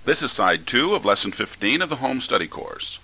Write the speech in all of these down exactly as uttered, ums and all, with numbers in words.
This is side two of lesson fifteen of the home study course.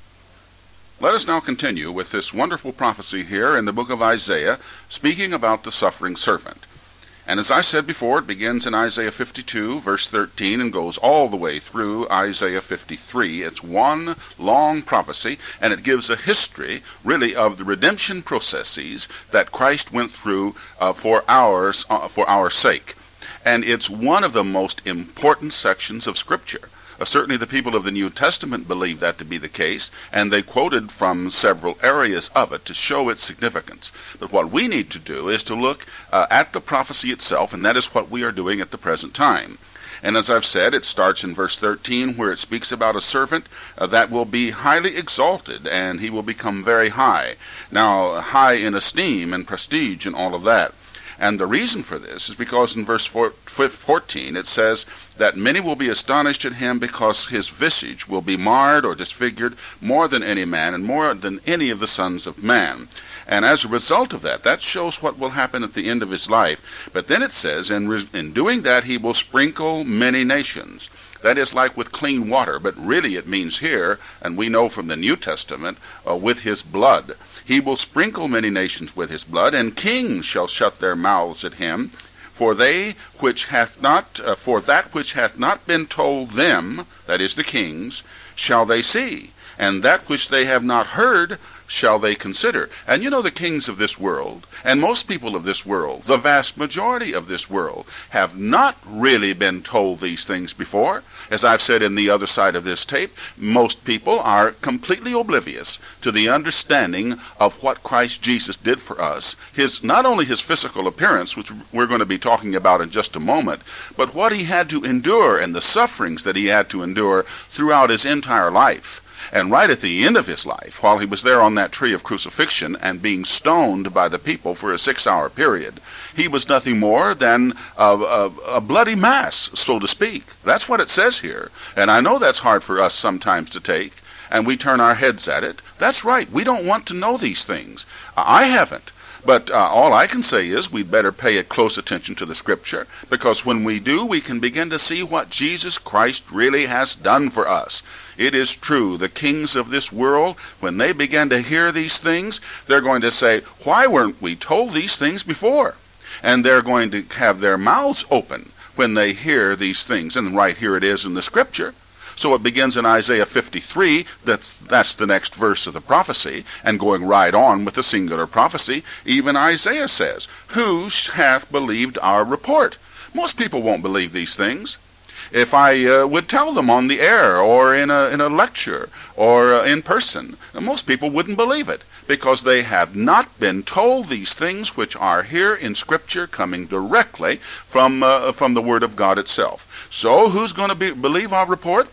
Let us now continue with this wonderful prophecy here in the book of Isaiah, speaking about the suffering servant. And as I said before, it begins in Isaiah fifty-two, verse thirteen, and goes all the way through Isaiah fifty-three. It's one long prophecy, and it gives a history, really, of the redemption processes that Christ went through uh, for ours, uh, for our sake. And it's one of the most important sections of Scripture. Uh, certainly the people of the New Testament believe that to be the case, and they quoted from several areas of it to show its significance. But what we need to do is to look uh, at the prophecy itself, and that is what we are doing at the present time. And as I've said, it starts in verse thirteen, where it speaks about a servant uh, that will be highly exalted, and he will become very high. Now, high in esteem and prestige and all of that. And the reason for this is because in verse fourteen it says that many will be astonished at him because his visage will be marred or disfigured more than any man and more than any of the sons of man. And as a result of that, that shows what will happen at the end of his life. But then it says, in, in doing that he will sprinkle many nations. That is like with clean water, but really it means here, and we know from the New Testament, uh, with his blood. He will sprinkle many nations with his blood, and kings shall shut their mouths at him. For they which hath not, uh, for that which hath not been told them, that is the kings, shall they see, and that which they have not heard shall they consider. And you know, the kings of this world, and most people of this world, the vast majority of this world, have not really been told these things before. As I've said in the other side of this tape, most people are completely oblivious to the understanding of what Christ Jesus did for us. His, not only his physical appearance, which we're going to be talking about in just a moment, but what he had to endure and the sufferings that he had to endure throughout his entire life. And right at the end of his life, while he was there on that tree of crucifixion and being stoned by the people for a six-hour period, he was nothing more than a, a, a bloody mass, so to speak. That's what it says here. And I know that's hard for us sometimes to take, and we turn our heads at it. That's right. We don't want to know these things. I haven't. But uh, all I can say is we'd better pay a close attention to the Scripture, because when we do, we can begin to see what Jesus Christ really has done for us. It is true, the kings of this world, when they begin to hear these things, they're going to say, why weren't we told these things before? And they're going to have their mouths open when they hear these things. And right here it is in the Scripture. So it begins in Isaiah fifty-three, that's, that's the next verse of the prophecy, and going right on with the singular prophecy, even Isaiah says, who hath believed our report? Most people won't believe these things. If I uh, would tell them on the air or in a, in a lecture or uh, in person, most people wouldn't believe it, because they have not been told these things which are here in Scripture, coming directly from, uh, from the Word of God itself. So who's going to be, believe our report?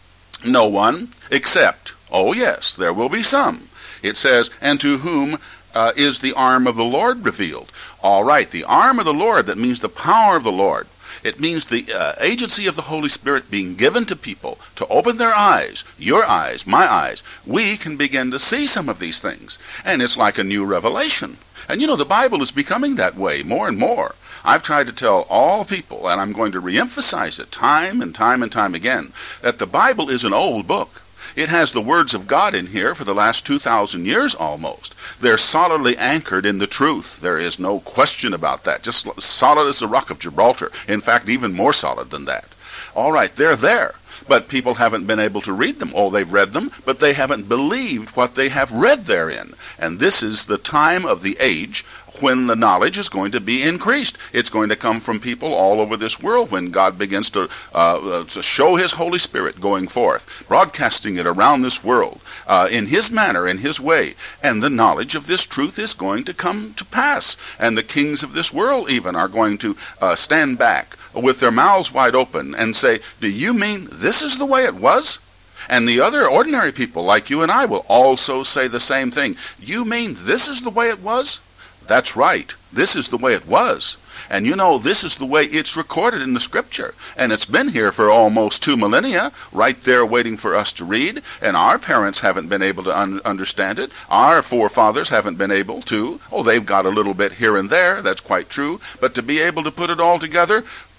No one, except, oh yes, there will be some. It says, and to whom uh, is the arm of the Lord revealed? All right, the arm of the Lord, that means the power of the Lord. It means the uh, agency of the Holy Spirit being given to people to open their eyes, your eyes, my eyes. We can begin to see some of these things. And it's like a new revelation. And you know, the Bible is becoming that way more and more. I've tried to tell all people, and I'm going to reemphasize it time and time and time again, that the Bible is an old book. It has the words of God in here for the last two thousand years almost. They're solidly anchored in the truth. There is no question about that. Just solid as the rock of Gibraltar. In fact, even more solid than that. All right, they're there. But people haven't been able to read them. Oh, they've read them, but they haven't believed what they have read therein. And this is the time of the age when the knowledge is going to be increased. It's going to come from people all over this world when God begins to, uh, to show his Holy Spirit going forth, broadcasting it around this world uh, in his manner, in his way. And the knowledge of this truth is going to come to pass. And the kings of this world even are going to uh, stand back with their mouths wide open and say, do you mean this is the way it was? And the other ordinary people like you and I will also say the same thing. You mean this is the way it was? That's right. This is the way it was. And you know, this is the way it's recorded in the Scripture. And it's been here for almost two millennia, right there waiting for us to read. And our parents haven't been able to un- understand it. Our forefathers haven't been able to. Oh, they've got a little bit here and there. That's quite true. But to be able to put it all together,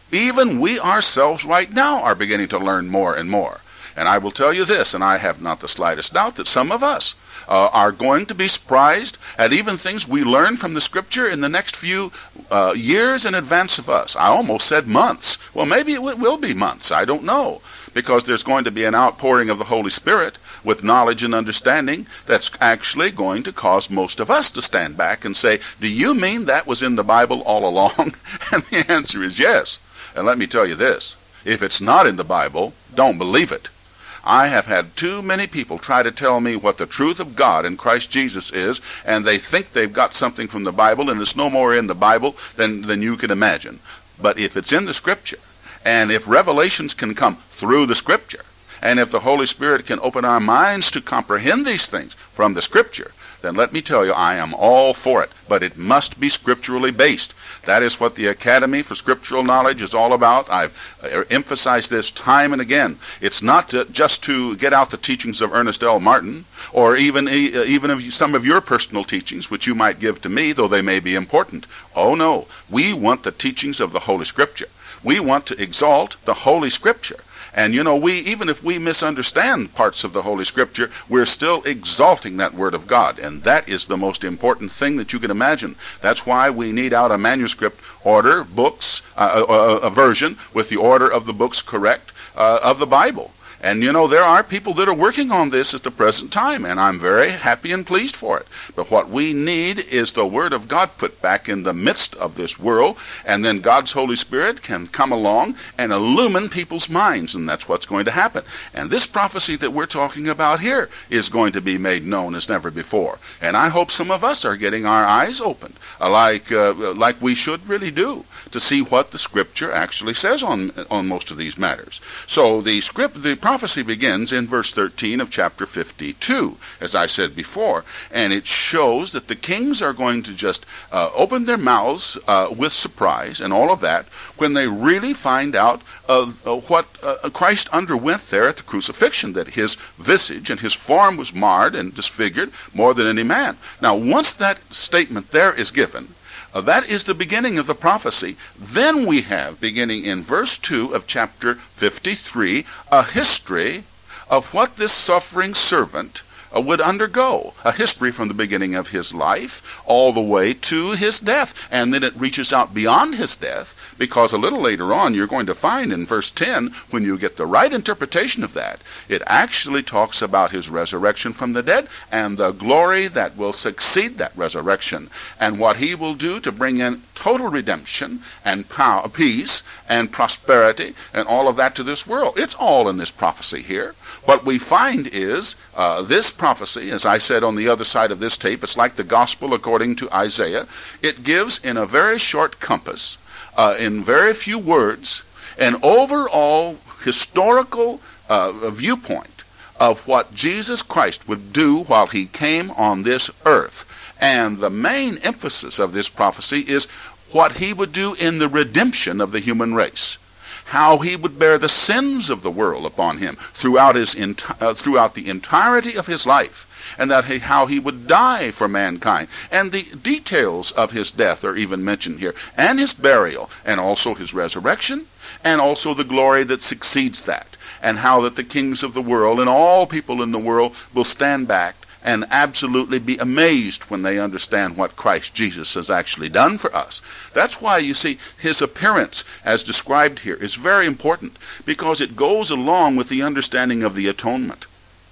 Even we ourselves right now are beginning to learn more and more. And I will tell you this, and I have not the slightest doubt that some of us uh, are going to be surprised at even things we learn from the Scripture in the next few uh, years in advance of us. I almost said months. Well, maybe it w- will be months. I don't know. Because there's going to be an outpouring of the Holy Spirit with knowledge and understanding that's actually going to cause most of us to stand back and say, do you mean that was in the Bible all along? And the answer is yes. And let me tell you this. If it's not in the Bible, don't believe it. I have had too many people try to tell me what the truth of God in Christ Jesus is, and they think they've got something from the Bible, and it's no more in the Bible than, than you can imagine. But if it's in the Scripture, and if revelations can come through the Scripture, and if the Holy Spirit can open our minds to comprehend these things from the Scripture, then let me tell you, I am all for it. But it must be scripturally based. That is what the Academy for Scriptural Knowledge is all about. I've uh, emphasized this time and again. It's not to, just to get out the teachings of Ernest L. Martin, or even, uh, even of some of your personal teachings, which you might give to me, though they may be important. Oh no, we want the teachings of the Holy Scripture. We want to exalt the Holy Scripture. And you know, we even if we misunderstand parts of the Holy Scripture, we're still exalting that Word of God. And that is the most important thing that you can imagine. That's why we need out a manuscript order, books, uh, a, a version with the order of the books correct uh, of the Bible. And you know, there are people that are working on this at the present time, and I'm very happy and pleased for it. But what we need is the Word of God put back in the midst of this world, and then God's Holy Spirit can come along and illumine people's minds, and that's what's going to happen. And this prophecy that we're talking about here is going to be made known as never before. And I hope some of us are getting our eyes opened, uh, like uh, like we should really do, to see what the Scripture actually says on on most of these matters. So the script, the prophecy begins in verse thirteen of chapter fifty-two, as I said before, and it shows that the kings are going to just uh, open their mouths uh, with surprise and all of that when they really find out uh, uh, what uh, Christ underwent there at the crucifixion, that his visage and his form was marred and disfigured more than any man. Now, once that statement there is given, Uh, that is the beginning of the prophecy. Then we have, beginning in verse two of chapter fifty-three, a history of what this suffering servant uh, would undergo. A history from the beginning of his life all the way to his death. And then it reaches out beyond his death, because a little later on you're going to find in verse ten, when you get the right interpretation of that, it actually talks about his resurrection from the dead and the glory that will succeed that resurrection, and what he will do to bring in total redemption and power, peace and prosperity and all of that to this world. It's all in this prophecy here. What we find is uh, this prophecy, as I said on the other side of this tape, it's like the gospel according to Isaiah. It gives in a very short compass, uh, in very few words, an overall historical uh, viewpoint of what Jesus Christ would do while he came on this earth. And the main emphasis of this prophecy is what he would do in the redemption of the human race. How he would bear the sins of the world upon him throughout his enti- uh, throughout the entirety of his life, and that he, how he would die for mankind. And the details of his death are even mentioned here, and his burial, and also his resurrection, and also the glory that succeeds that, and how that the kings of the world and all people in the world will stand back and absolutely be amazed when they understand what Christ Jesus has actually done for us. That's why, you see, his appearance, as described here, is very important, because it goes along with the understanding of the atonement,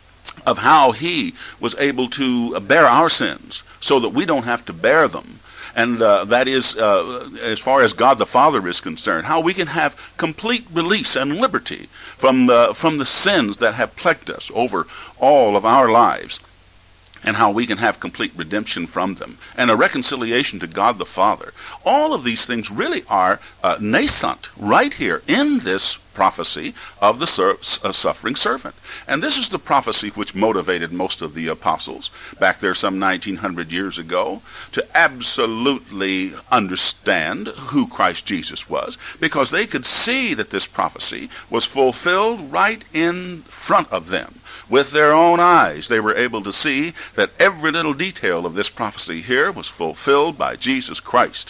of how he was able to bear our sins so that we don't have to bear them. And uh, that is, uh, as far as God the Father is concerned, how we can have complete release and liberty from the, from the sins that have plagued us over all of our lives, and how we can have complete redemption from them, and a reconciliation to God the Father. All of these things really are uh, nascent right here in this prophecy of the sur- uh, suffering servant. And this is the prophecy which motivated most of the apostles back there some nineteen hundred years ago to absolutely understand who Christ Jesus was, because they could see that this prophecy was fulfilled right in front of them. With their own eyes, they were able to see that every little detail of this prophecy here was fulfilled by Jesus Christ.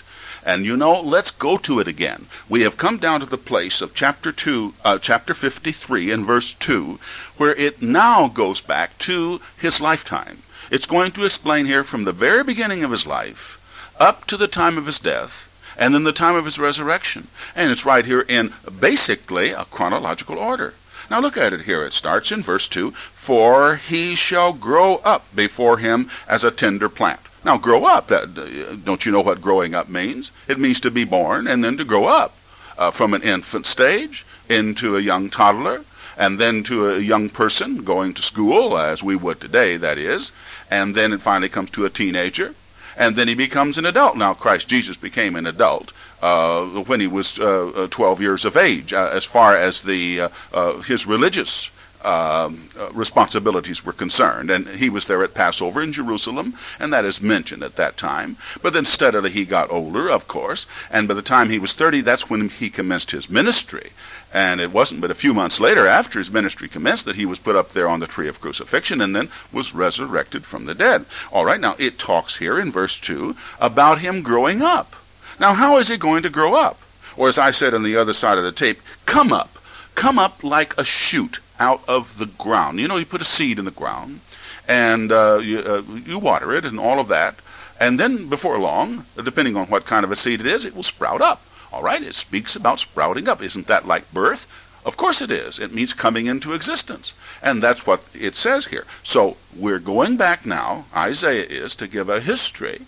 And you know, let's go to it again. We have come down to the place of chapter two, uh, chapter fifty-three and verse two, where it now goes back to his lifetime. It's going to explain here from the very beginning of his life up to the time of his death, and then the time of his resurrection. And it's right here in basically a chronological order. Now look at it here. It starts in verse two, for he shall grow up before him as a tender plant. Now grow up, that, don't you know what growing up means? It means to be born and then to grow up uh, from an infant stage into a young toddler, and then to a young person going to school, as we would today, that is, and then it finally comes to a teenager, and then he becomes an adult. Now, Christ Jesus became an adult uh, when he was uh, twelve years of age, uh, as far as the uh, uh, his religious um, uh, responsibilities were concerned. And he was there at Passover in Jerusalem, and that is mentioned at that time. But then steadily he got older, of course, and by the time he was thirty, that's when he commenced his ministry. And it wasn't but a few months later, after his ministry commenced, that he was put up there on the tree of crucifixion and then was resurrected from the dead. All right, now it talks here in verse two about him growing up. Now, how is he going to grow up? Or as I said on the other side of the tape, come up. Come up like a shoot out of the ground. You know, you put a seed in the ground, and uh, you, uh, you water it and all of that, and then before long, depending on what kind of a seed it is, it will sprout up. All right, it speaks about sprouting up. Isn't that like birth? Of course it is. It means coming into existence. And that's what it says here. So we're going back now, Isaiah is, to give a history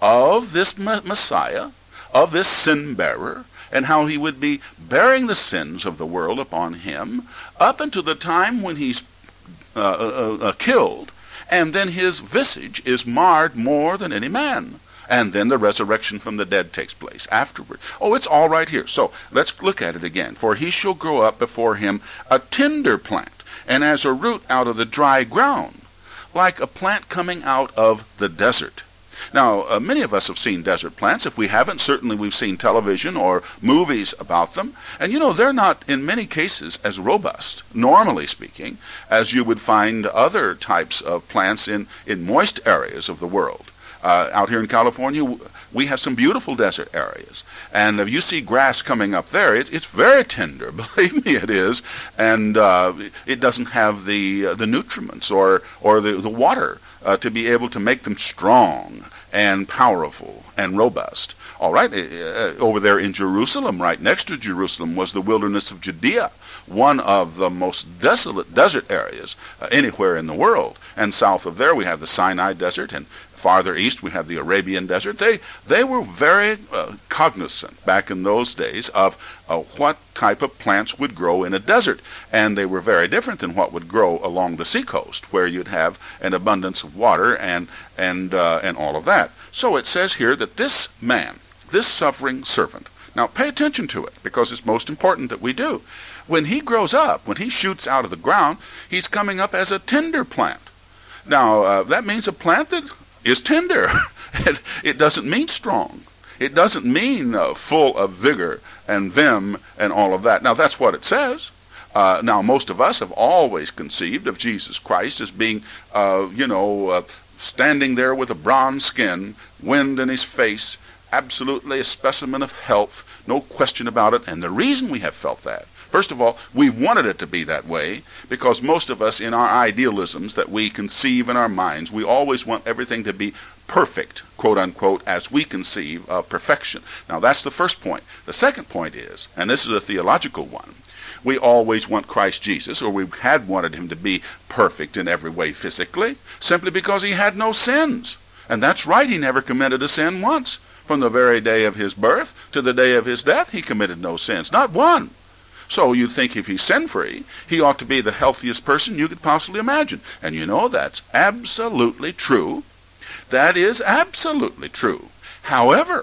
of this Messiah, of this sin bearer, and how he would be bearing the sins of the world upon him up until the time when he's uh, uh, uh, killed, and then his visage is marred more than any man. And then the resurrection from the dead takes place afterward. Oh, it's all right here. So let's look at it again. For he shall grow up before him a tender plant, and as a root out of the dry ground, like a plant coming out of the desert. Now, uh, many of us have seen desert plants. If we haven't, certainly we've seen television or movies about them. And you know, they're not, in many cases, as robust, normally speaking, as you would find other types of plants in, in moist areas of the world. Uh, out here in California, we have some beautiful desert areas. And if you see grass coming up there, it's, it's very tender. Believe me, it is. And uh, it doesn't have the uh, the nutriments or, or the, the water uh, to be able to make them strong and powerful and robust. All right, uh, over there in Jerusalem, right next to Jerusalem, was the wilderness of Judea, one of the most desolate desert areas uh, anywhere in the world. And south of there, we have the Sinai Desert, and farther east, we have the Arabian Desert. They they were very uh, cognizant back in those days of uh, what type of plants would grow in a desert. And they were very different than what would grow along the seacoast, where you'd have an abundance of water and, and, uh, and all of that. So it says here that this man, this suffering servant, now pay attention to it, because it's most important that we do. When he grows up, when he shoots out of the ground, he's coming up as a tender plant. Now, uh, that means a plant that is tender. it, it doesn't mean strong. It doesn't mean uh, full of vigor and vim and all of that. Now, that's what it says. Uh, now, most of us have always conceived of Jesus Christ as being, uh, you know, uh, standing there with a bronze skin, wind in his face, absolutely a specimen of health, no question about it. And the reason we have felt that, first of all, we've wanted it to be that way, because most of us, in our idealisms that we conceive in our minds, we always want everything to be perfect, quote unquote, as we conceive of perfection. Now, that's the first point. The second point is, and this is a theological one, we always want Christ Jesus, or we had wanted him to be perfect in every way physically, simply because he had no sins. And that's right, he never committed a sin once. From the very day of his birth to the day of his death, he committed no sins, not one. So you think if he's sin-free, he ought to be the healthiest person you could possibly imagine. And you know, that's absolutely true. That is absolutely true. However,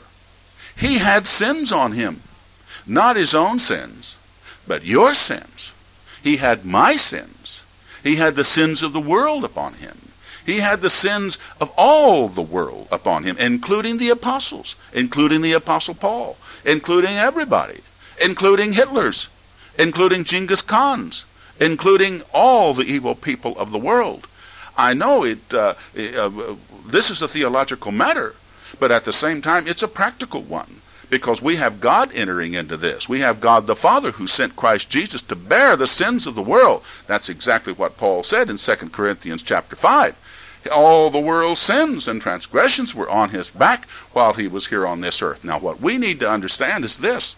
he had sins on him. Not his own sins, but your sins. He had my sins. He had the sins of the world upon him. He had the sins of all the world upon him, including the apostles, including the Apostle Paul, including everybody, including Hitler's, including Genghis Khan's, including all the evil people of the world. I know it. Uh, uh, this is a theological matter, but at the same time, it's a practical one, because we have God entering into this. We have God the Father who sent Christ Jesus to bear the sins of the world. That's exactly what Paul said in Second Corinthians chapter five. All the world's sins and transgressions were on his back while he was here on this earth. Now, what we need to understand is this.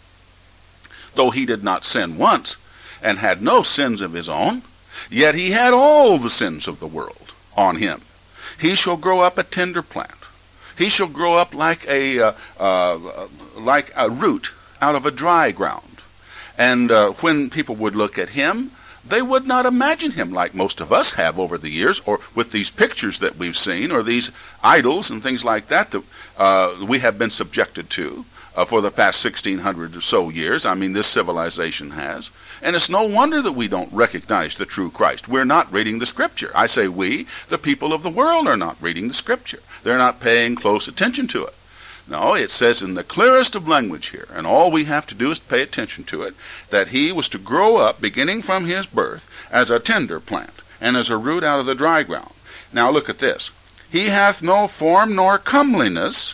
Though he did not sin once and had no sins of his own, yet he had all the sins of the world on him. He shall grow up a tender plant. He shall grow up like a uh, uh, like a root out of a dry ground. And uh, when people would look at him, they would not imagine him like most of us have over the years, or with these pictures that we've seen, or these idols and things like that that uh, we have been subjected to uh, for the past sixteen hundred or so years. I mean, this civilization has. And it's no wonder that we don't recognize the true Christ. We're not reading the Scripture. I say we, the people of the world, are not reading the Scripture. They're not paying close attention to it. No, it says in the clearest of language here, and all we have to do is pay attention to it, that he was to grow up, beginning from his birth, as a tender plant, and as a root out of the dry ground. Now look at this. He hath no form nor comeliness,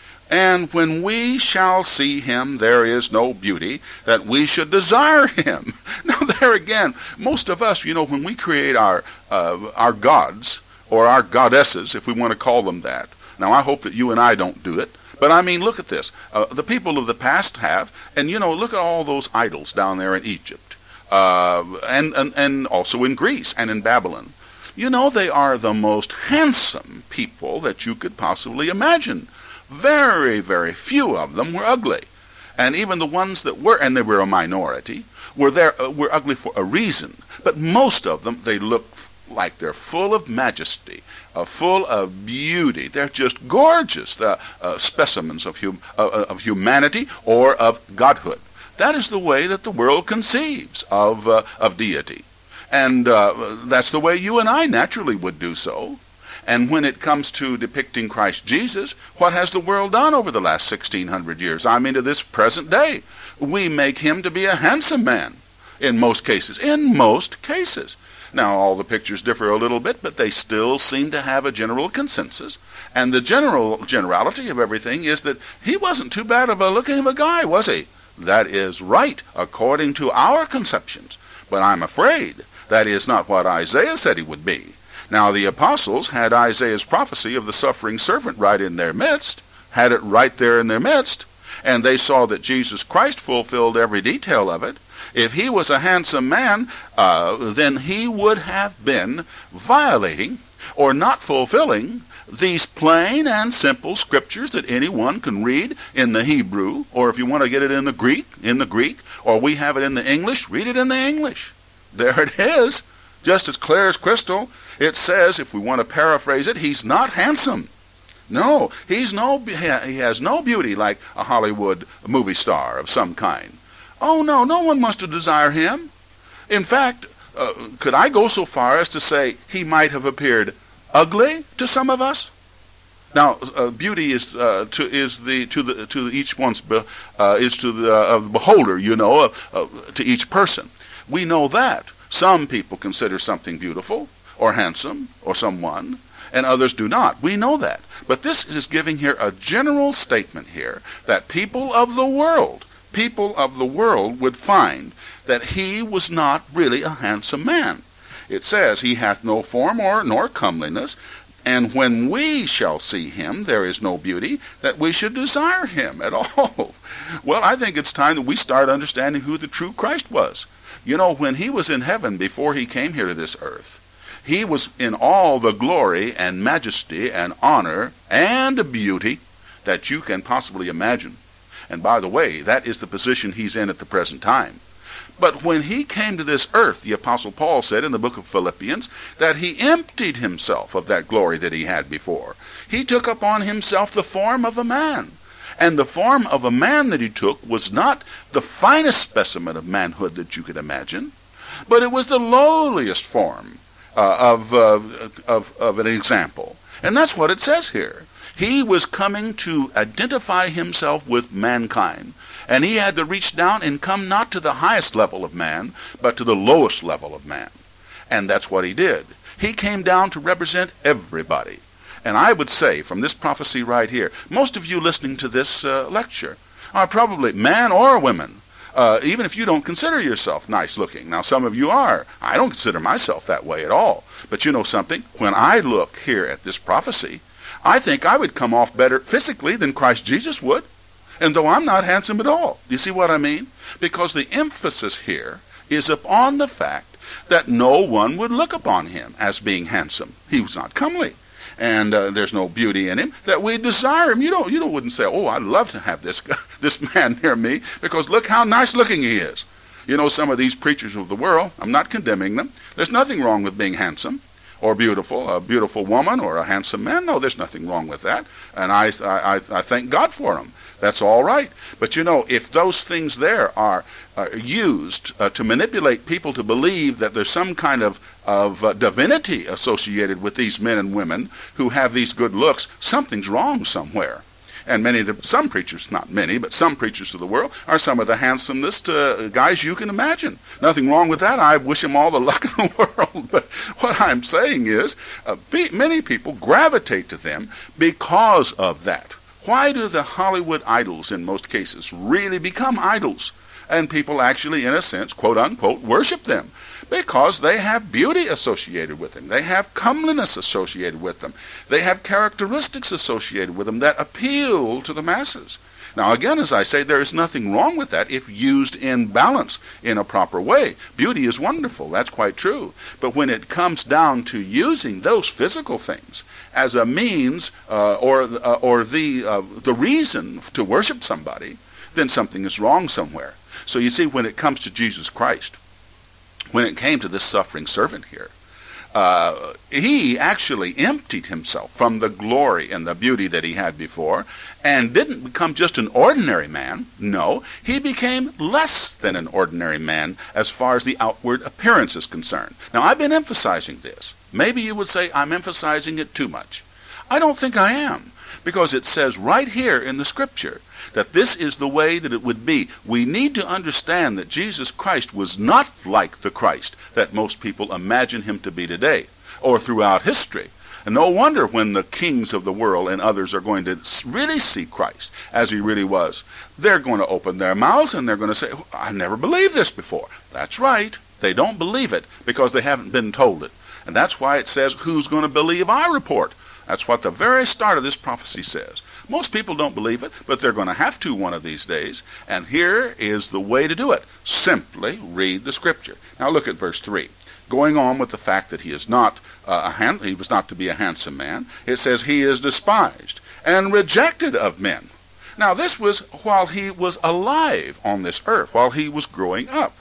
and when we shall see him, there is no beauty that we should desire him. Now there again, most of us, you know, when we create our uh, our gods, or our goddesses, if we want to call them that. Now I hope that you and I don't do it. But I mean, look at this. Uh, the people of the past have, and you know, look at all those idols down there in Egypt, uh, and, and, and also in Greece and in Babylon. You know, they are the most handsome people that you could possibly imagine. Very, very few of them were ugly. And even the ones that were, and they were a minority, were there uh, were ugly for a reason. But most of them, they look like they're full of majesty, uh, full of beauty. They're just gorgeous uh, uh, specimens of, hum- uh, of humanity or of godhood. That is the way that the world conceives of, uh, of deity. And uh, that's the way you and I naturally would do so. And when it comes to depicting Christ Jesus, what has the world done over the last sixteen hundred years? I mean, to this present day. We make him to be a handsome man in most cases. In most cases. Now, all the pictures differ a little bit, but they still seem to have a general consensus. And the general generality of everything is that he wasn't too bad of a looking of a guy, was he? That is right, according to our conceptions. But I'm afraid that is not what Isaiah said he would be. Now, the apostles had Isaiah's prophecy of the suffering servant right in their midst, had it right there in their midst, and they saw that Jesus Christ fulfilled every detail of it. If he was a handsome man, uh, then he would have been violating or not fulfilling these plain and simple scriptures that anyone can read in the Hebrew, or if you want to get it in the Greek, in the Greek, or we have it in the English, read it in the English. There it is, just as clear as crystal. It says, if we want to paraphrase it, he's not handsome. No, he's no, he has no beauty like a Hollywood movie star of some kind. Oh, no, no one wants to desire him. In fact, uh, could I go so far as to say he might have appeared ugly to some of us? Now, uh, beauty is uh, to is the to the to each one's be, uh, is to the uh, of the beholder, you know, uh, uh, to each person. We know that some people consider something beautiful or handsome or someone, and others do not. We know that. But this is giving here a general statement here that people of the world, people of the world would find that he was not really a handsome man. It says, he hath no form or nor comeliness, and when we shall see him, there is no beauty that we should desire him at all. Well, I think it's time that we start understanding who the true Christ was. You know, when he was in heaven before he came here to this earth, he was in all the glory and majesty and honor and beauty that you can possibly imagine. And by the way, that is the position he's in at the present time. But when he came to this earth, the Apostle Paul said in the book of Philippians that he emptied himself of that glory that he had before. He took upon himself the form of a man. And the form of a man that he took was not the finest specimen of manhood that you could imagine, but it was the lowliest form uh, of, uh, of, of an example. And that's what it says here. He was coming to identify himself with mankind. And he had to reach down and come not to the highest level of man, but to the lowest level of man. And that's what he did. He came down to represent everybody. And I would say, from this prophecy right here, most of you listening to this uh, lecture, are probably man or women. Uh, even if you don't consider yourself nice looking. Now, some of you are. I don't consider myself that way at all. But you know something? When I look here at this prophecy, I think I would come off better physically than Christ Jesus would. And though I'm not handsome at all. Do you see what I mean? Because the emphasis here is upon the fact that no one would look upon him as being handsome. He was not comely. And uh, there's no beauty in him that we desire him. You don't, you don't wouldn't say, oh, I'd love to have this this man near me because look how nice looking he is. You know, some of these preachers of the world, I'm not condemning them. There's nothing wrong with being handsome or beautiful, a beautiful woman or a handsome man. No, there's nothing wrong with that. And I, I, I thank God for them. That's all right. But you know, if those things there are uh, used uh, to manipulate people to believe that there's some kind of, of uh, divinity associated with these men and women who have these good looks, something's wrong somewhere. And many of the, some preachers, not many, but some preachers of the world are some of the handsomest uh, guys you can imagine. Nothing wrong with that. I wish them all the luck in the world. But what I'm saying is, uh, be, many people gravitate to them because of that. Why do the Hollywood idols, in most cases, really become idols? And people actually, in a sense, quote unquote, worship them. Because they have beauty associated with them. They have comeliness associated with them. They have characteristics associated with them that appeal to the masses. Now again, as I say, there is nothing wrong with that if used in balance, in a proper way. Beauty is wonderful, that's quite true. But when it comes down to using those physical things as a means uh, or, uh, or the, uh, the reason to worship somebody, then something is wrong somewhere. So you see, when it comes to Jesus Christ, when it came to this suffering servant here, Uh, he actually emptied himself from the glory and the beauty that he had before and didn't become just an ordinary man. No, he became less than an ordinary man as far as the outward appearance is concerned. Now, I've been emphasizing this. Maybe you would say I'm emphasizing it too much. I don't think I am, because it says right here in the scripture that this is the way that it would be. We need to understand that Jesus Christ was not like the Christ that most people imagine him to be today or throughout history. And no wonder when the kings of the world and others are going to really see Christ as he really was, they're going to open their mouths and they're going to say, I never believed this before. That's right. They don't believe it because they haven't been told it. And that's why it says, who's going to believe our report? That's what the very start of this prophecy says. Most people don't believe it, but they're going to have to one of these days. And here is the way to do it. Simply read the scripture. Now look at verse three. Going on with the fact that he is not uh, a hand, he was not to be a handsome man, it says he is despised and rejected of men. Now this was while he was alive on this earth, while he was growing up.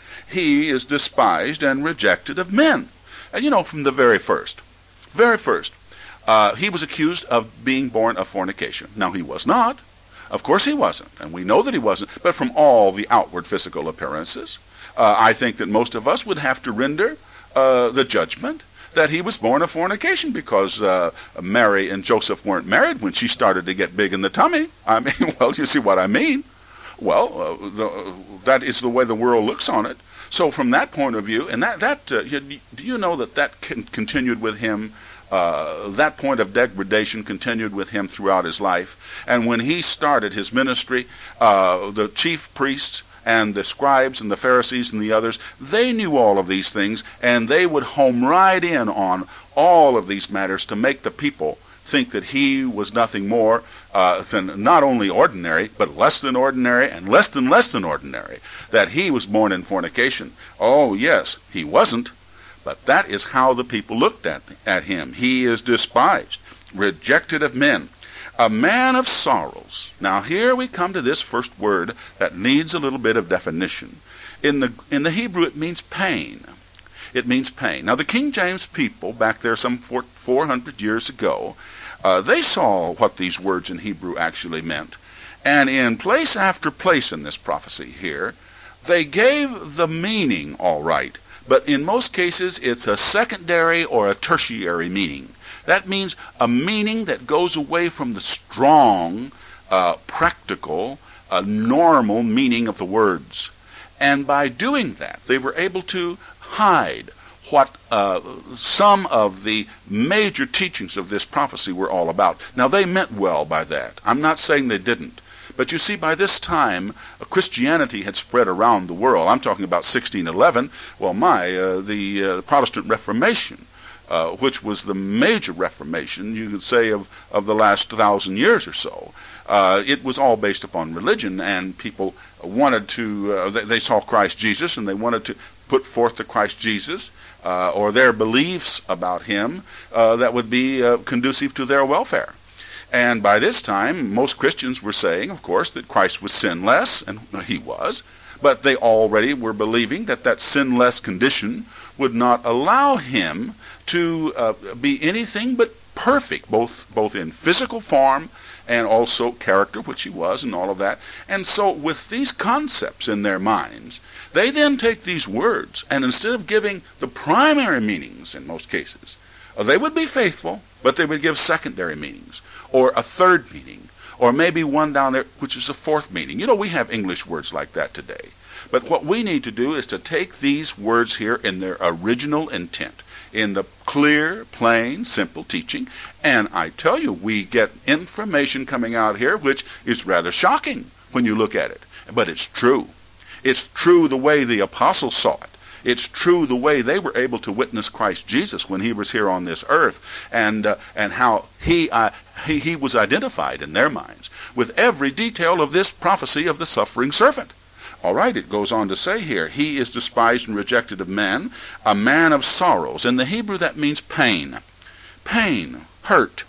He is despised and rejected of men. And you know, from the very first, very first, Uh, he was accused of being born of fornication. Now, he was not. Of course he wasn't. And we know that he wasn't. But from all the outward physical appearances, uh, I think that most of us would have to render uh, the judgment that he was born of fornication because uh, Mary and Joseph weren't married when she started to get big in the tummy. I mean, well, you see what I mean? Well, uh, the, uh, that is the way the world looks on it. So from that point of view, and that, that uh, you, do you know that that con- continued with him? Uh, that point of degradation continued with him throughout his life. And when he started his ministry, uh, the chief priests and the scribes and the Pharisees and the others, they knew all of these things, and they would home right in on all of these matters to make the people think that he was nothing more uh, than not only ordinary, but less than ordinary and less than less than ordinary, that he was born in fornication. Oh, yes, he wasn't. But that is how the people looked at, at him. He is despised, rejected of men, a man of sorrows. Now here we come to this first word that needs a little bit of definition. In the, in the Hebrew it means pain. It means pain. Now the King James people back there some four hundred years ago, uh, they saw what these words in Hebrew actually meant. And in place after place in this prophecy here, they gave the meaning all right. But in most cases, it's a secondary or a tertiary meaning. That means a meaning that goes away from the strong, uh, practical, uh, normal meaning of the words. And by doing that, they were able to hide what uh, some of the major teachings of this prophecy were all about. Now, they meant well by that. I'm not saying they didn't. But you see, by this time, uh, Christianity had spread around the world. I'm talking about sixteen eleven. Well, my, uh, the uh, Protestant Reformation, uh, which was the major Reformation, you could say, of, of the last thousand years or so. Uh, it was all based upon religion, and people wanted to, uh, they, they saw Christ Jesus, and they wanted to put forth the Christ Jesus, uh, or their beliefs about him, uh, that would be uh, conducive to their welfare. And by this time, most Christians were saying, of course, that Christ was sinless, and he was, but they already were believing that that sinless condition would not allow him to uh, be anything but perfect, both both in physical form and also character, which he was, and all of that. And so with these concepts in their minds, they then take these words, and instead of giving the primary meanings in most cases, uh, they would be faithful, but they would give secondary meanings, or a third meaning, or maybe one down there which is a fourth meaning. You know, we have English words like that today. But what we need to do is to take these words here in their original intent, in the clear, plain, simple teaching. And I tell you, we get information coming out here which is rather shocking when you look at it. But it's true. It's true the way the apostles saw it. It's true the way they were able to witness Christ Jesus when he was here on this earth, and uh, and how he, uh, he he was identified in their minds with every detail of this prophecy of the suffering servant. All right, it goes on to say here, he is despised and rejected of men, a man of sorrows. In the Hebrew, that means pain. Pain, hurt,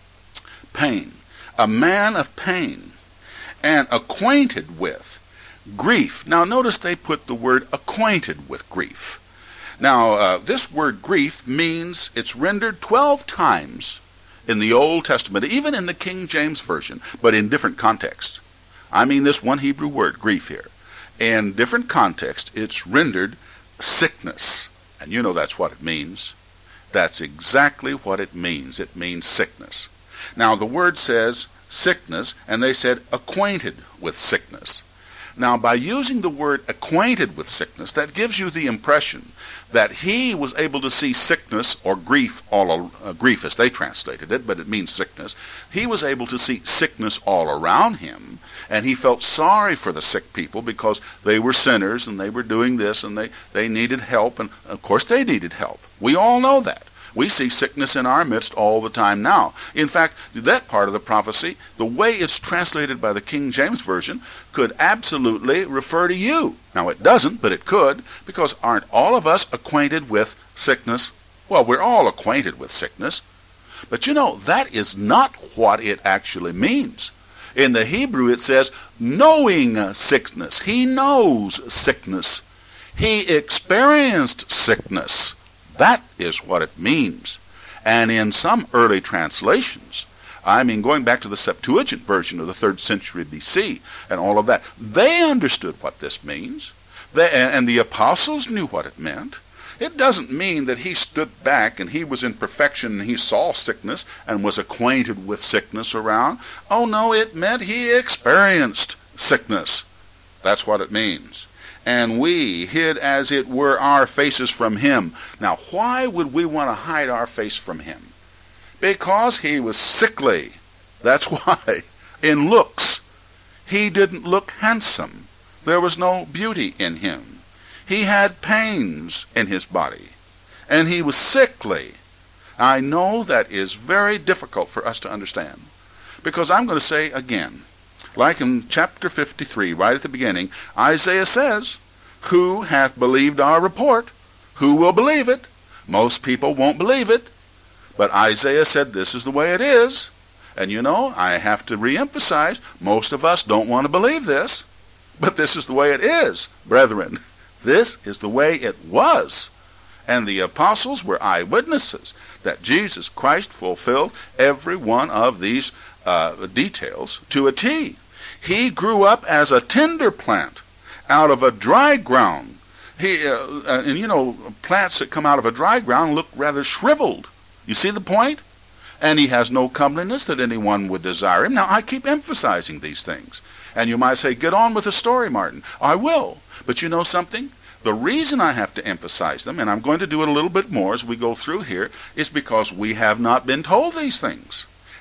pain. A man of pain, and acquainted with grief. Now, notice they put the word acquainted with grief. Now, uh, this word grief means it's rendered twelve times in the Old Testament, even in the King James Version, but in different contexts. I mean this one Hebrew word, grief here. In different contexts, it's rendered sickness. And you know that's what it means. That's exactly what it means. It means sickness. Now, the word says sickness, and they said acquainted with sickness. Now, by using the word acquainted with sickness, that gives you the impression that he was able to see sickness or grief, all uh, grief as they translated it, but it means sickness. He was able to see sickness all around him, and he felt sorry for the sick people because they were sinners and they were doing this and they, they needed help, and of course they needed help. We all know that. We see sickness in our midst all the time now. In fact, that part of the prophecy, the way it's translated by the King James Version, could absolutely refer to you. Now, it doesn't, but it could, because aren't all of us acquainted with sickness? Well, we're all acquainted with sickness. But you know, that is not what it actually means. In the Hebrew, it says, knowing sickness. He knows sickness. He experienced sickness. That is what it means. And in some early translations, I mean, going back to the Septuagint version of the third century B C and all of that, they understood what this means. They, and the apostles knew what it meant. It doesn't mean that he stood back and he was in perfection and he saw sickness and was acquainted with sickness around. Oh no, it meant he experienced sickness. That's what it means. And we hid, as it were, our faces from him. Now, why would we want to hide our face from him? Because he was sickly. That's why. In looks, he didn't look handsome. There was no beauty in him. He had pains in his body, and he was sickly. I know that is very difficult for us to understand, because I'm going to say again, like in chapter fifty-three, right at the beginning, Isaiah says, who hath believed our report? Who will believe it? Most people won't believe it. But Isaiah said this is the way it is. And you know, I have to reemphasize, most of us don't want to believe this. But this is the way it is, brethren. This is the way it was. And the apostles were eyewitnesses that Jesus Christ fulfilled every one of these uh, details to a T. He grew up as a tender plant out of a dry ground. He, uh, uh, and you know, plants that come out of a dry ground look rather shriveled. You see the point? And he has no comeliness that anyone would desire him. Now, I keep emphasizing these things. And you might say, get on with the story, Martin. I will. But you know something? The reason I have to emphasize them, and I'm going to do it a little bit more as we go through here, is because we have not been told these things.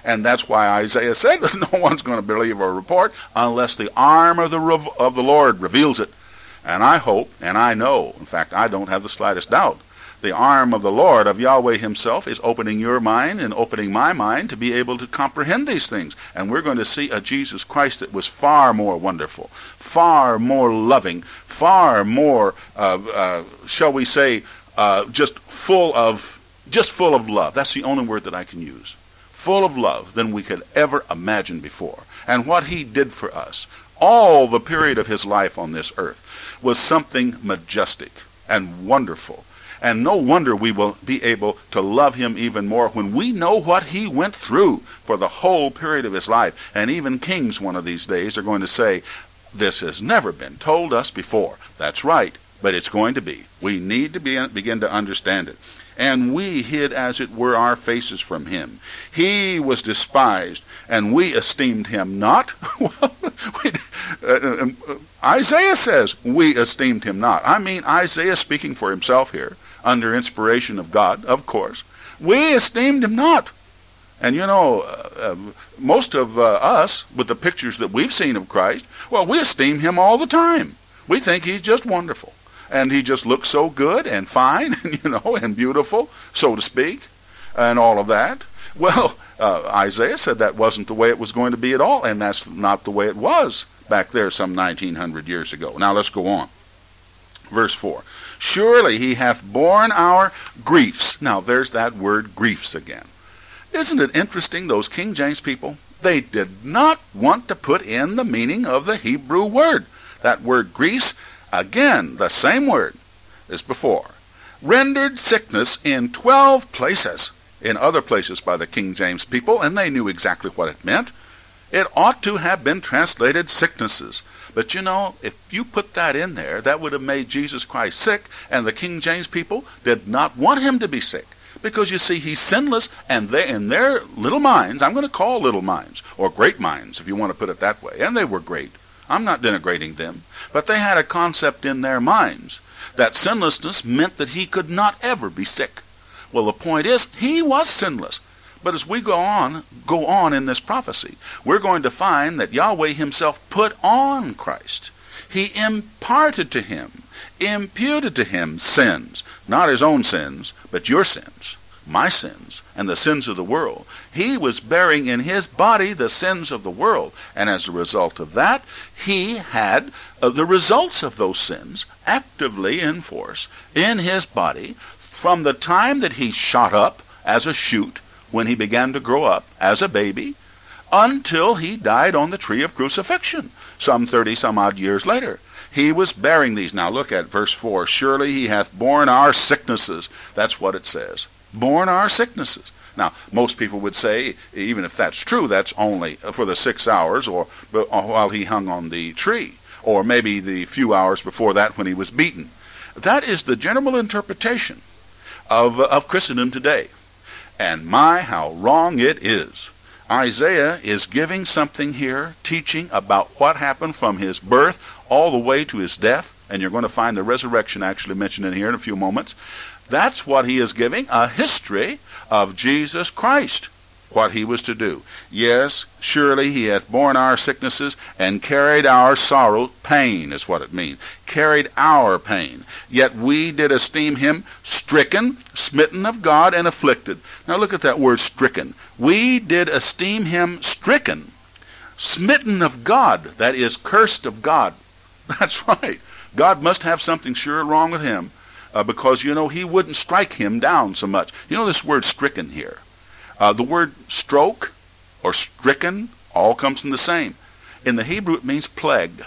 And that's why Isaiah said that no one's going to believe our report unless the arm of the, rev- of the Lord reveals it. And I hope, and I know, in fact, I don't have the slightest doubt, the arm of the Lord, of Yahweh himself, is opening your mind and opening my mind to be able to comprehend these things. And we're going to see a Jesus Christ that was far more wonderful, far more loving, far more, uh, uh, shall we say, uh, just full of, just full of love. That's the only word that I can use. Full of love than we could ever imagine before. And what he did for us, all the period of his life on this earth, was something majestic and wonderful. And no wonder we will be able to love him even more when we know what he went through for the whole period of his life. And even kings one of these days are going to say, this has never been told us before. That's right, but it's going to be. We need to be, begin to understand it. And we hid, as it were, our faces from him. He was despised, and we esteemed him not. Well, we, uh, uh, Isaiah says, we esteemed him not. I mean, Isaiah speaking for himself here, under inspiration of God, of course. We esteemed him not. And you know, uh, uh, most of uh, us, with the pictures that we've seen of Christ, well, we esteem him all the time. We think he's just wonderful. And he just looks so good and fine, you know, and beautiful, so to speak, and all of that. Well, uh, Isaiah said that wasn't the way it was going to be at all, and that's not the way it was back there some nineteen hundred years ago. Now let's go on. Verse four. Surely he hath borne our griefs. Now there's that word griefs again. Isn't it interesting, those King James people? They did not want to put in the meaning of the Hebrew word. That word griefs, again, the same word as before. Rendered sickness in twelve places. In other places by the King James people, and they knew exactly what it meant. It ought to have been translated sicknesses. But you know, if you put that in there, that would have made Jesus Christ sick, and the King James people did not want him to be sick. Because you see, he's sinless, and they, in their little minds, I'm going to call little minds, or great minds, if you want to put it that way, and they were great. I'm not denigrating them, but they had a concept in their minds that sinlessness meant that he could not ever be sick. Well, the point is, he was sinless. But as we go on, go on in this prophecy, we're going to find that Yahweh himself put on Christ. He imparted to him, imputed to him sins, not his own sins, but your sins, my sins, and the sins of the world. He was bearing in his body the sins of the world, and as a result of that, he had uh, the results of those sins actively in force in his body from the time that he shot up as a shoot, when he began to grow up as a baby, until he died on the tree of crucifixion, some thirty some odd years later. He was bearing these. Now look at verse four. Surely he hath borne our sicknesses. That's what it says. Borne our sicknesses. Now, most people would say, even if that's true, that's only for the six hours or while he hung on the tree, or maybe the few hours before that when he was beaten. That is the general interpretation of, of Christendom today. And my, how wrong it is. Isaiah is giving something here, teaching about what happened from his birth all the way to his death. And you're going to find the resurrection actually mentioned in here in a few moments. That's what he is giving, a history of Jesus Christ, what he was to do. Yes, surely he hath borne our sicknesses and carried our sorrow. Pain is what it means. Carried our pain. Yet we did esteem him stricken, smitten of God, and afflicted. Now look at that word stricken. We did esteem him stricken, smitten of God. That is, cursed of God. That's right. God must have something sure wrong with him, uh, because, you know, he wouldn't strike him down so much. You know this word stricken here. Uh, the word stroke or stricken all comes from the same. In the Hebrew it means plague.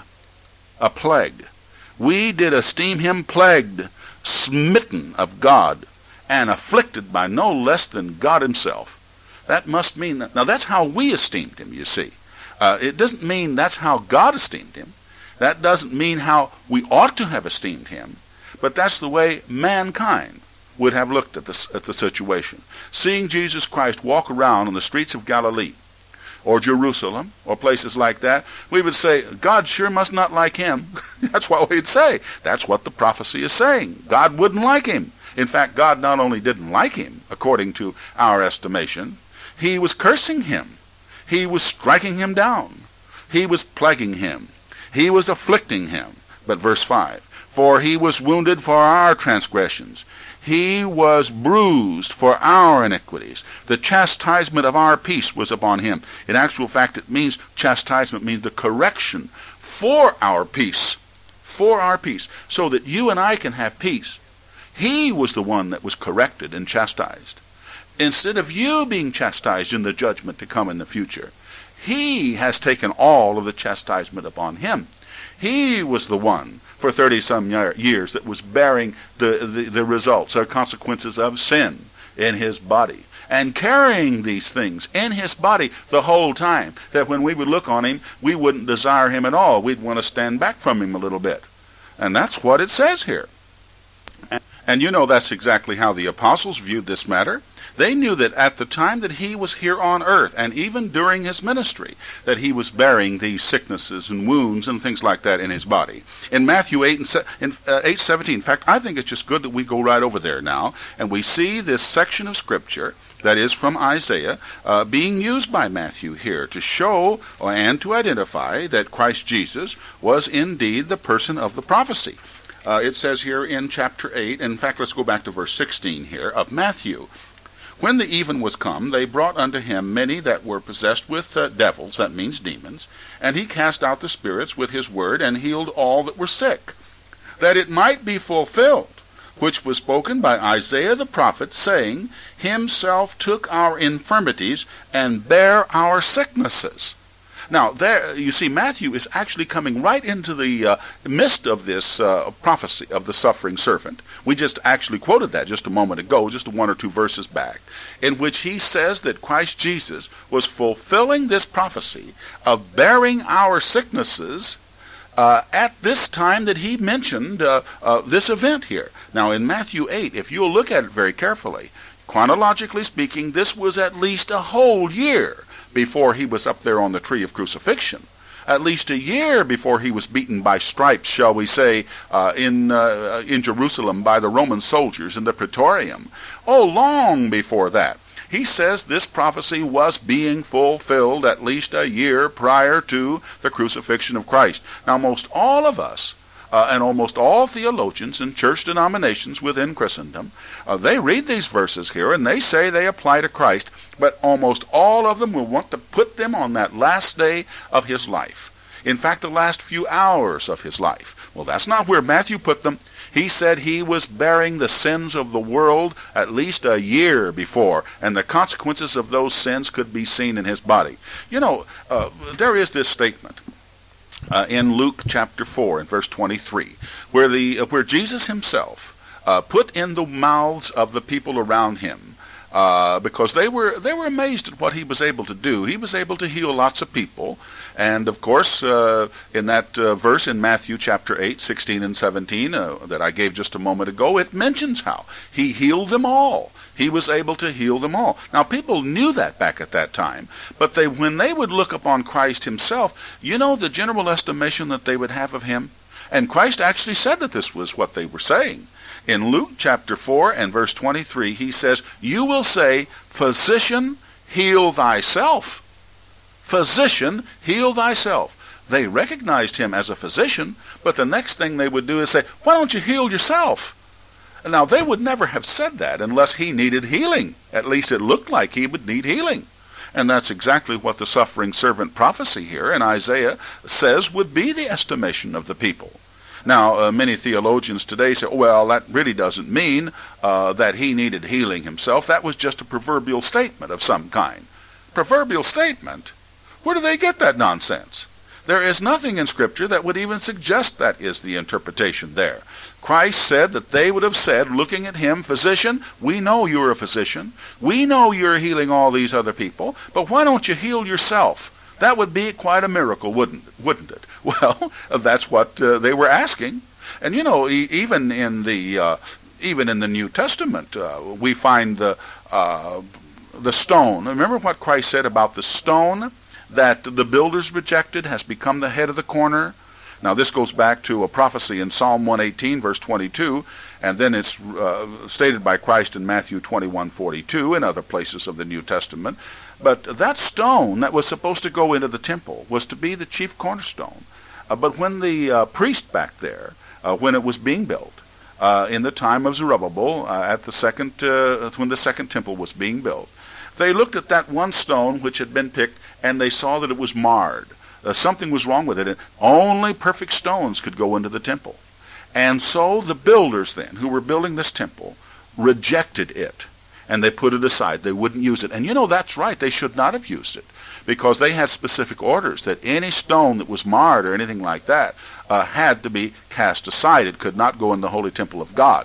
A plague. We did esteem him plagued, smitten of God, and afflicted by no less than God himself. That must mean, that, now that's how we esteemed him, you see. Uh, it doesn't mean that's how God esteemed him. That doesn't mean how we ought to have esteemed him. But that's the way mankind would have looked at the, at the situation. Seeing Jesus Christ walk around on the streets of Galilee, or Jerusalem, or places like that, we would say, God sure must not like him. That's what we'd say. That's what the prophecy is saying. God wouldn't like him. In fact, God not only didn't like him, according to our estimation, He was cursing him. He was striking him down. He was plaguing him. He was afflicting him. But verse five, for he was wounded for our transgressions. He was bruised for our iniquities. The chastisement of our peace was upon him. In actual fact, it means, chastisement means the correction for our peace. For our peace. So that you and I can have peace. He was the one that was corrected and chastised. Instead of you being chastised in the judgment to come in the future, he has taken all of the chastisement upon him. He was the one for thirty-some years that was bearing the, the, the results or consequences of sin in his body, and carrying these things in his body the whole time, that when we would look on him, we wouldn't desire him at all. We'd want to stand back from him a little bit. And that's what it says here. And, and you know that's exactly how the apostles viewed this matter. They knew that at the time that he was here on earth, and even during his ministry, that he was bearing these sicknesses and wounds and things like that in his body. In Matthew eight and in, uh, eight seventeen, in fact, I think it's just good that we go right over there now, and we see this section of Scripture that is from Isaiah uh, being used by Matthew here to show and to identify that Christ Jesus was indeed the person of the prophecy. Uh, it says here in chapter eight, in fact, let's go back to verse sixteen here of Matthew. When the even was come, they brought unto him many that were possessed with uh, devils, that means demons, and he cast out the spirits with his word, and healed all that were sick, that it might be fulfilled, which was spoken by Isaiah the prophet, saying, himself took our infirmities, and bare our sicknesses. Now, there you see, Matthew is actually coming right into the uh, midst of this uh, prophecy of the suffering servant. We just actually quoted that just a moment ago, just one or two verses back, in which he says that Christ Jesus was fulfilling this prophecy of bearing our sicknesses uh, at this time that he mentioned uh, uh, this event here. Now, in Matthew eight, if you'll look at it very carefully, chronologically speaking, this was at least a whole year before he was up there on the tree of crucifixion. At least a year before he was beaten by stripes, shall we say, uh, in uh, in Jerusalem by the Roman soldiers in the Praetorium. Oh, long before that. He says this prophecy was being fulfilled at least a year prior to the crucifixion of Christ. Now, most all of us, Uh, and almost all theologians and church denominations within Christendom, uh, they read these verses here and they say they apply to Christ, but almost all of them will want to put them on that last day of his life. In fact, the last few hours of his life. Well, that's not where Matthew put them. He said he was bearing the sins of the world at least a year before, and the consequences of those sins could be seen in his body. You know, uh, there is this statement Uh, in Luke chapter four and verse twenty-three, where the uh, where Jesus himself uh, put in the mouths of the people around him, uh, because they were they were amazed at what he was able to do. He was able to heal lots of people, and of course, uh, in that uh, verse in Matthew chapter eight, sixteen and seventeen uh, that I gave just a moment ago, it mentions how he healed them all. He was able to heal them all. Now, people knew that back at that time, but they, when they would look upon Christ himself, you know the general estimation that they would have of him? And Christ actually said that this was what they were saying. In Luke chapter four and verse twenty-three, he says, you will say, physician, heal thyself. Physician, heal thyself. They recognized him as a physician, but the next thing they would do is say, why don't you heal yourself? Now, they would never have said that unless he needed healing. At least it looked like he would need healing. And that's exactly what the suffering servant prophecy here in Isaiah says would be the estimation of the people. Now, uh, many theologians today say, well, that really doesn't mean uh, that he needed healing himself. That was just a proverbial statement of some kind. Proverbial statement? Where do they get that nonsense? There is nothing in Scripture that would even suggest that is the interpretation there. Christ said that they would have said, looking at him, physician, we know you're a physician. We know you're healing all these other people, but why don't you heal yourself? That would be quite a miracle, wouldn't it? Wouldn't it? Well, that's what uh, they were asking. And you know, e- even in the uh, even in the New Testament, uh, we find the uh, the stone. Remember what Christ said about the stone that the builders rejected has become the head of the corner? Now, this goes back to a prophecy in Psalm one eighteen, verse twenty-two, and then it's uh, stated by Christ in Matthew twenty-one forty-two and other places of the New Testament, But that stone that was supposed to go into the temple was to be the chief cornerstone. Uh, but when the uh, priest back there, uh, when it was being built, uh, in the time of Zerubbabel, uh, at the second, uh, when the second temple was being built, they looked at that one stone which had been picked, and they saw that it was marred. Uh, something was wrong with it, and only perfect stones could go into the temple. And so the builders then, who were building this temple, rejected it, and they put it aside. They wouldn't use it. And you know, that's right. They should not have used it, because they had specific orders that any stone that was marred or anything like that uh, had to be cast aside. It could not go in the holy temple of God.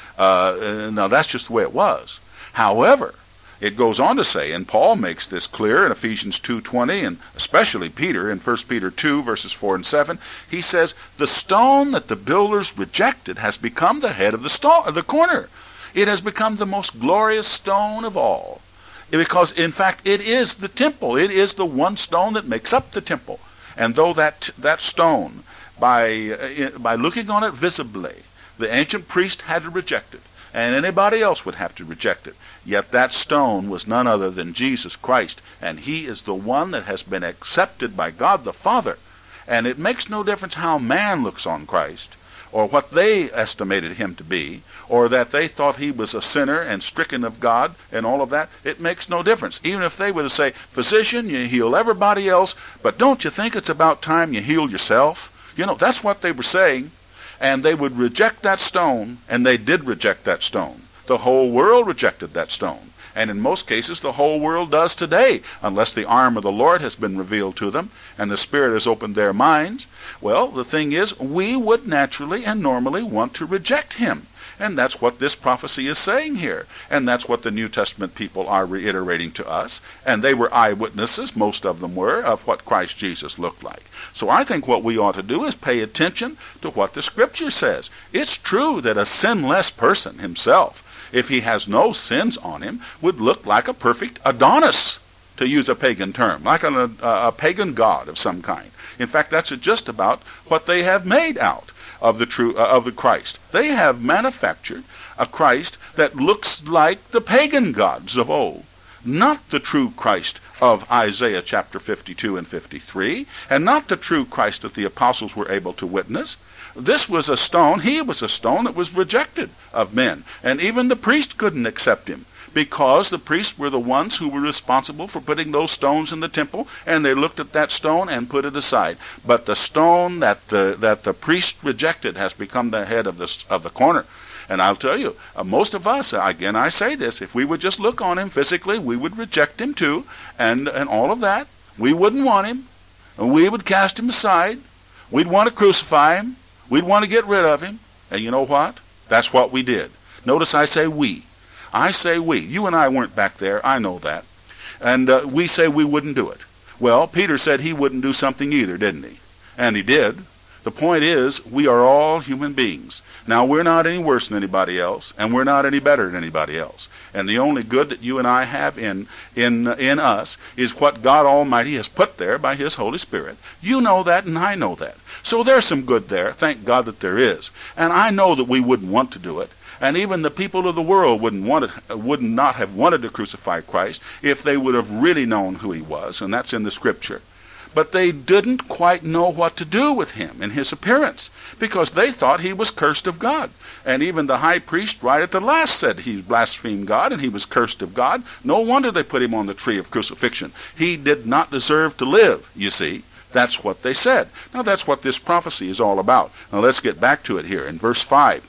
Uh, now, that's just the way it was. However, it goes on to say, and Paul makes this clear in Ephesians two twenty, and especially Peter in First Peter two, verses four and seven, he says, the stone that the builders rejected has become the head of the, stone, of the corner. It has become the most glorious stone of all. Because, in fact, it is the temple. It is the one stone that makes up the temple. And though that, that stone, by, uh, by looking on it visibly, the ancient priest had to reject it, and anybody else would have to reject it, yet that stone was none other than Jesus Christ, and he is the one that has been accepted by God the Father. And it makes no difference how man looks on Christ, or what they estimated him to be, or that they thought he was a sinner and stricken of God and all of that. It makes no difference. Even if they were to say, physician, you heal everybody else, but don't you think it's about time you heal yourself? You know, that's what they were saying. And they would reject that stone, and they did reject that stone. The whole world rejected that stone. And in most cases, the whole world does today, unless the arm of the Lord has been revealed to them, and the Spirit has opened their minds. Well, the thing is, we would naturally and normally want to reject him. And that's what this prophecy is saying here. And that's what the New Testament people are reiterating to us. And they were eyewitnesses, most of them were, of what Christ Jesus looked like. So I think what we ought to do is pay attention to what the Scripture says. It's true that a sinless person himself, if he has no sins on him, would look like a perfect Adonis, to use a pagan term, like a, a, a pagan god of some kind. In fact, that's just about what they have made out of the true uh, of the Christ. They have manufactured a Christ that looks like the pagan gods of old, not the true Christ of Isaiah chapter fifty-two and fifty-three, and not the true Christ that the apostles were able to witness. This was a stone, he was a stone that was rejected of men, and even the priest couldn't accept him, because the priests were the ones who were responsible for putting those stones in the temple, and they looked at that stone and put it aside. But the stone that the, that the priest rejected has become the head of the, of the corner. And I'll tell you, uh, most of us, again I say this, if we would just look on him physically, we would reject him too, and, and all of that. We wouldn't want him, and we would cast him aside. We'd want to crucify him. We'd want to get rid of him. And you know what? That's what we did. Notice I say we. I say we. You and I weren't back there. I know that. And uh, we say we wouldn't do it. Well, Peter said he wouldn't do something either, didn't he? And he did. The point is, we are all human beings. Now, we're not any worse than anybody else, and we're not any better than anybody else. And the only good that you and I have in, in, in us is what God Almighty has put there by his Holy Spirit. You know that, and I know that. So there's some good there. Thank God that there is. And I know that we wouldn't want to do it. And even the people of the world wouldn't want it, would not have wanted to crucify Christ if they would have really known who he was, and that's in the Scripture. But they didn't quite know what to do with him in his appearance, because they thought he was cursed of God. And even the high priest right at the last said he blasphemed God and he was cursed of God. No wonder they put him on the tree of crucifixion. He did not deserve to live, you see. That's what they said. Now that's what this prophecy is all about. Now let's get back to it here in verse five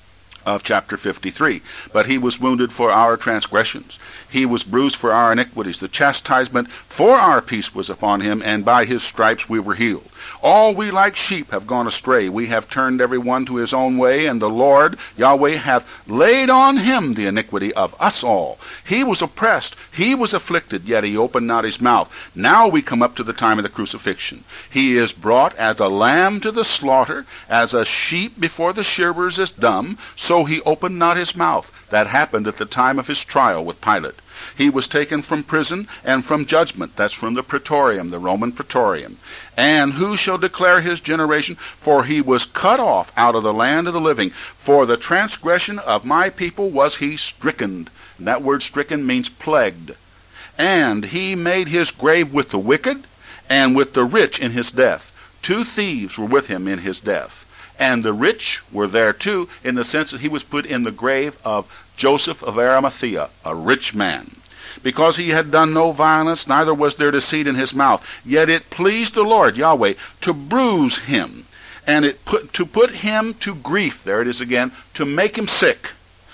of chapter fifty-three. But he was wounded for our transgressions. He was bruised for our iniquities. The chastisement for our peace was upon him, and by his stripes we were healed. All we like sheep have gone astray. We have turned every one to his own way, and the Lord, Yahweh, hath laid on him the iniquity of us all. He was oppressed, he was afflicted, yet he opened not his mouth. Now we come up to the time of the crucifixion. He is brought as a lamb to the slaughter, as a sheep before the shearers is dumb, so he opened not his mouth. That happened at the time of his trial with Pilate. He was taken from prison and from judgment. That's from the praetorium, the Roman praetorium. And who shall declare his generation? For he was cut off out of the land of the living. For the transgression of my people was he stricken. And that word stricken means plagued. And he made his grave with the wicked and with the rich in his death. Two thieves were with him in his death. And the rich were there too, in the sense that he was put in the grave of Joseph of Arimathea, a rich man. Because he had done no violence, neither was there deceit in his mouth. Yet it pleased the Lord, Yahweh, to bruise him, and it put to put him to grief. There it is again, to make him sick.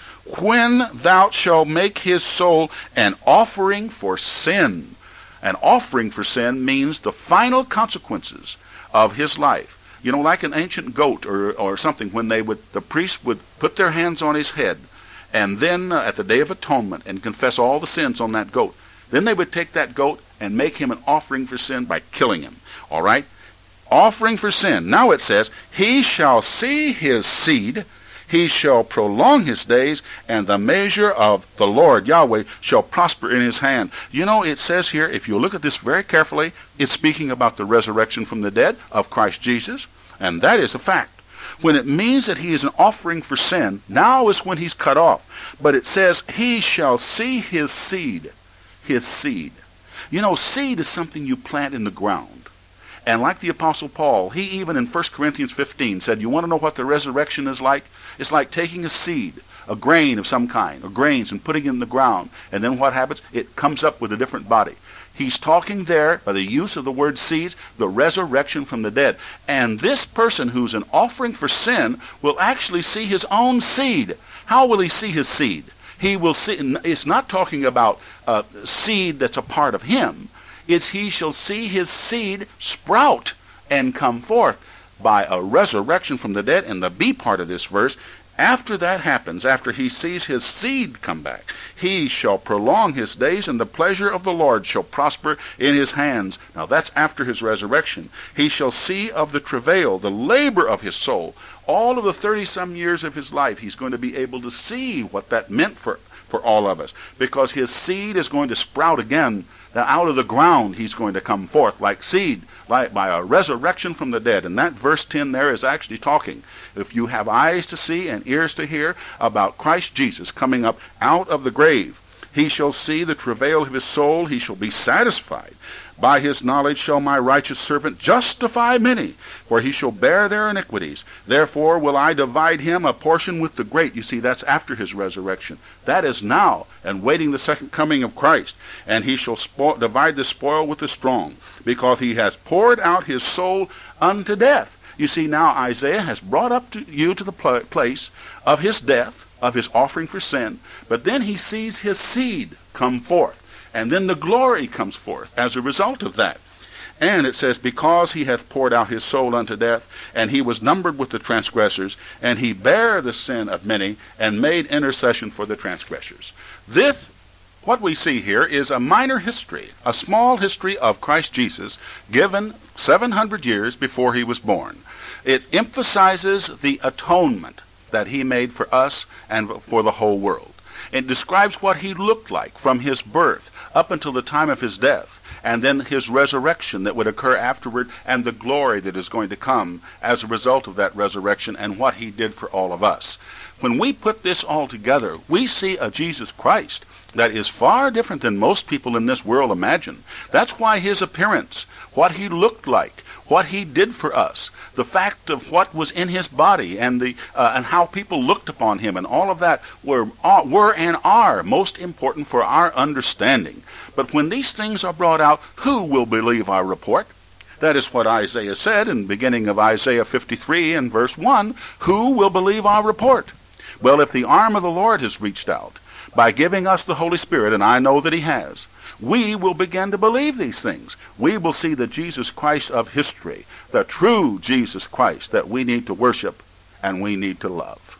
When thou shalt make his soul an offering for sin. An offering for sin means the final consequences of his life. You know, like an ancient goat or, or something, when they would, the priest would put their hands on his head, and then uh, at the Day of Atonement, and confess all the sins on that goat. Then they would take that goat and make him an offering for sin by killing him. All right? Offering for sin. Now it says, he shall see his seed, he shall prolong his days, and the measure of the Lord, Yahweh, shall prosper in his hand. You know, it says here, if you look at this very carefully, it's speaking about the resurrection from the dead of Christ Jesus, and that is a fact. When it means that he is an offering for sin, now is when he's cut off. But it says, he shall see his seed. His seed. You know, seed is something you plant in the ground. And like the Apostle Paul, he even in First Corinthians fifteen said, you want to know what the resurrection is like? It's like taking a seed, a grain of some kind, or grains, and putting it in the ground. And then what happens? It comes up with a different body. He's talking there, by the use of the word seeds, the resurrection from the dead. And this person who's an offering for sin will actually see his own seed. How will he see his seed? He will see, it's not talking about a seed that's a part of him. It's he shall see his seed sprout and come forth by a resurrection from the dead. And the B part of this verse, after that happens, after he sees his seed come back, he shall prolong his days, and the pleasure of the Lord shall prosper in his hands. Now that's after his resurrection. He shall see of the travail, the labor of his soul. All of the thirty-some years of his life, he's going to be able to see what that meant for, for all of us. Because his seed is going to sprout again. Now out of the ground he's going to come forth like seed, like by a resurrection from the dead. And that verse ten there is actually talking, if you have eyes to see and ears to hear, about Christ Jesus coming up out of the grave. He shall see the travail of his soul, he shall be satisfied. By his knowledge shall my righteous servant justify many, for he shall bear their iniquities. Therefore will I divide him a portion with the great. You see, that's after his resurrection. That is now, and waiting the second coming of Christ. And he shall spo- divide the spoil with the strong, because he has poured out his soul unto death. You see, now Isaiah has brought up to you to the pl- place of his death, of his offering for sin, but then he sees his seed come forth. And then the glory comes forth as a result of that. And it says, because he hath poured out his soul unto death, and he was numbered with the transgressors, and he bare the sin of many, and made intercession for the transgressors. This, what we see here, is a minor history, a small history of Christ Jesus, given seven hundred years before he was born. It emphasizes the atonement that he made for us and for the whole world. It describes what he looked like from his birth up until the time of his death, and then his resurrection that would occur afterward, and the glory that is going to come as a result of that resurrection, and what he did for all of us. When we put this all together, we see a Jesus Christ that is far different than most people in this world imagine. That's why his appearance, what he looked like, what he did for us, the fact of what was in his body, and the uh, and how people looked upon him, and all of that were uh, were and are most important for our understanding. But when these things are brought out, who will believe our report? That is what Isaiah said in the beginning of Isaiah fifty-three and verse one. Who will believe our report? Well, if the arm of the Lord has reached out by giving us the Holy Spirit, and I know that he has, we will begin to believe these things. We will see the Jesus Christ of history, the true Jesus Christ that we need to worship and we need to love.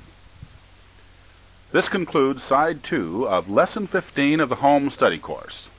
This concludes side two of lesson fifteen of the home study course.